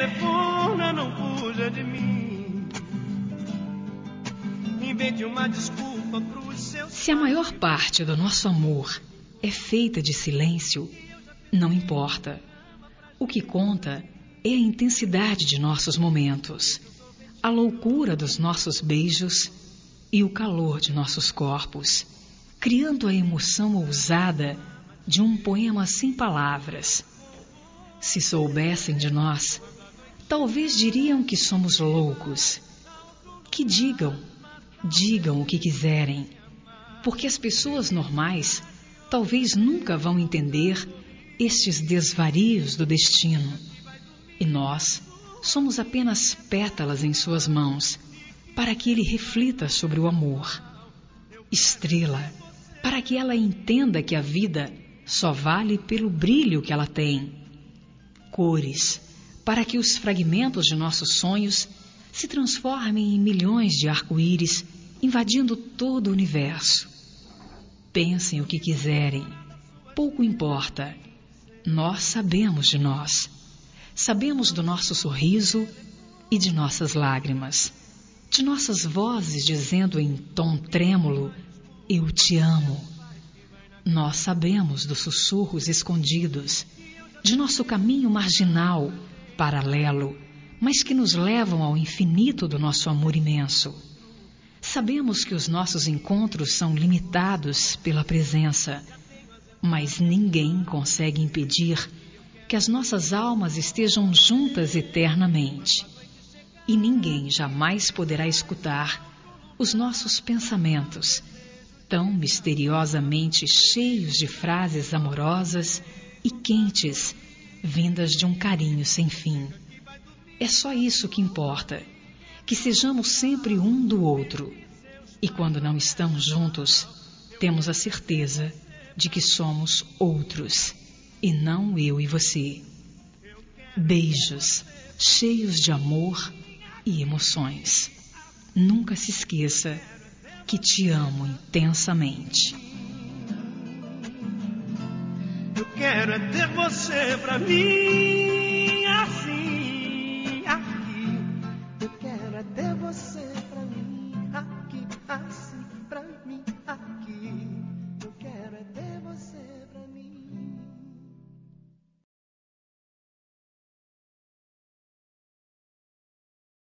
telefona, não fuja de mim. Invente uma desculpa pros seus... Se a maior parte do nosso amor é feita de silêncio, não importa. O que conta é a intensidade de nossos momentos, a loucura dos nossos beijos e o calor de nossos corpos, criando a emoção ousada de um poema sem palavras. Se soubessem de nós, talvez diriam que somos loucos. Que digam o que quiserem, porque as pessoas normais talvez nunca vão entender estes desvarios do destino. E nós somos apenas pétalas em suas mãos, para que ele reflita sobre o amor. Estrela, para que ela entenda que a vida só vale pelo brilho que ela tem. Cores, para que os fragmentos de nossos sonhos se transformem em milhões de arco-íris, invadindo todo o universo. Pensem o que quiserem, pouco importa. Nós sabemos de nós. Sabemos do nosso sorriso e de nossas lágrimas, de nossas vozes dizendo em tom trêmulo, eu te amo. Nós sabemos dos sussurros escondidos, de nosso caminho marginal, paralelo, mas que nos levam ao infinito do nosso amor imenso. Sabemos que os nossos encontros são limitados pela presença, mas ninguém consegue impedir que as nossas almas estejam juntas eternamente. E ninguém jamais poderá escutar os nossos pensamentos, tão misteriosamente cheios de frases amorosas e quentes, vindas de um carinho sem fim. É só isso que importa, que sejamos sempre um do outro. E quando não estamos juntos, temos a certeza de que somos outros, e não eu e você. Beijos cheios de amor e emoções. Nunca se esqueça que te amo intensamente. Eu quero é ter você pra mim, assim, aqui. Eu quero é ter você.